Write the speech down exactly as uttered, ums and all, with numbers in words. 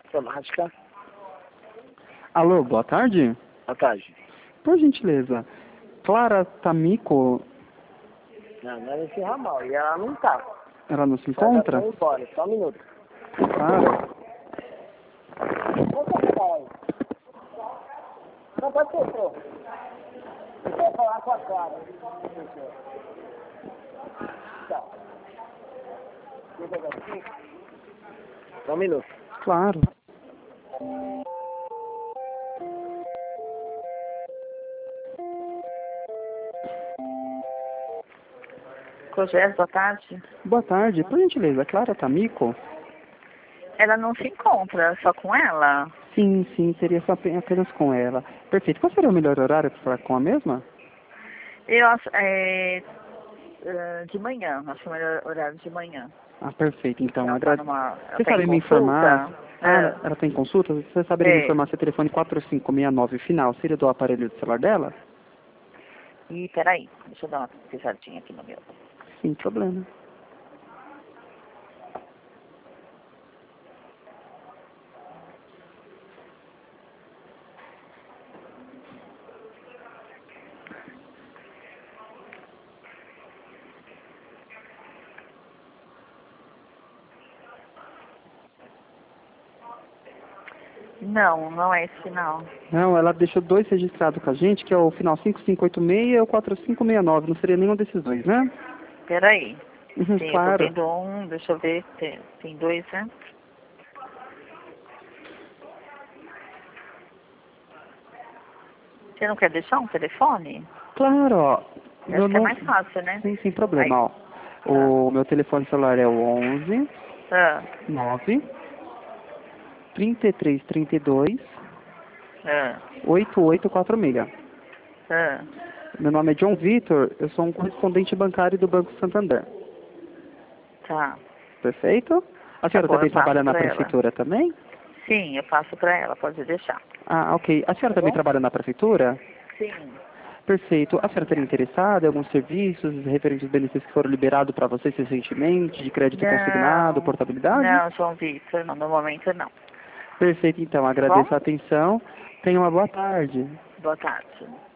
Automática. Alô, boa tarde. Boa tarde. Por gentileza, Clara Tamico, Não, não é nesse ramal. E ela não tá. ela não se Ela já encontra? foi embora. Só um minuto. Claro. Não, pode ser, senhor. Eu quero falar com a Clara. Tchau. Só um minuto. Claro. Cogés, boa tarde. Boa tarde. Por gentileza, Clara Tamico? Ela não se encontra, só com ela? Sim, sim, seria só ape- apenas com ela. Perfeito. Qual seria o melhor horário para falar com a mesma? Eu acho, é, é, de manhã, acho o melhor horário de manhã. Ah, perfeito. Então, Ela agra... tá numa, ela Você tá em sabe me informar? consulta? Ah, É. ela, ela tem consulta? Você saberia me É. informar se o telefone quatro cinco seis nove final seria do aparelho do celular dela? E peraí, deixa eu dar uma pisadinha aqui no meu. Sem problema. Não, não é esse final. Não, ela deixou dois registrados com a gente, que é o final cinco cinco oito seis e o quatro cinco seis nove. Não seria nenhum desses dois, né? Peraí. Uhum, Sim, eu tô claro. vendo um, deixa eu ver, tem, tem dois, né? Você não quer deixar um telefone? Claro, ó. Eu Meu acho que é nome... mais fácil, né? Sim, sem Aí. problema, ó. O meu telefone celular é o onze Ah, nove trinta e três trinta e dois ah, oito oito quatro seis. ah. Meu nome é John Vitor, eu sou um correspondente bancário do Banco Santander. Tá. Perfeito? A Tá senhora bom, eu também passo trabalha na pra ela. prefeitura também? Sim, eu passo pra ela, pode deixar. Ah, ok. A senhora Tá também bom? trabalha na prefeitura? Sim. Perfeito. A senhora estaria interessada em alguns serviços referentes aos benefícios que foram liberados para vocês recentemente, de crédito consignado, Não, portabilidade? não, João Vitor, não, no momento não. Perfeito, então. Tá bom? Agradeço a atenção. Tenha uma boa tarde. Boa tarde.